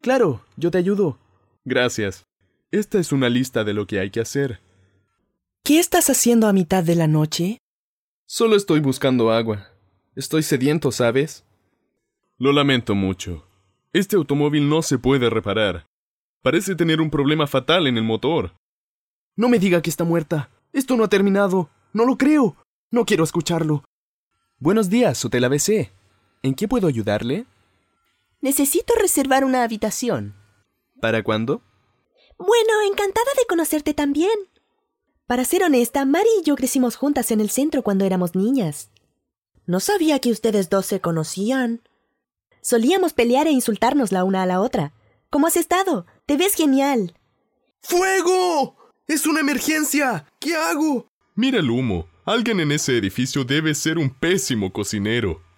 Claro, yo te ayudo. Gracias. Esta es una lista de lo que hay que hacer. ¿Qué estás haciendo a mitad de la noche? Solo estoy buscando agua. Estoy sediento, ¿sabes? Lo lamento mucho. Este automóvil no se puede reparar. Parece tener un problema fatal en el motor. No me diga que está muerta. Esto no ha terminado. No lo creo. No quiero escucharlo. Buenos días, Hotel ABC. ¿En qué puedo ayudarle? Necesito reservar una habitación. ¿Para cuándo? Bueno, encantada de conocerte también. Para ser honesta, Mari y yo crecimos juntas en el centro cuando éramos niñas. No sabía que ustedes dos se conocían. Solíamos pelear e insultarnos la una a la otra. ¿Cómo has estado? Te ves genial. ¡Fuego! ¡Es una emergencia! ¿Qué hago? Mira el humo. Alguien en ese edificio debe ser un pésimo cocinero.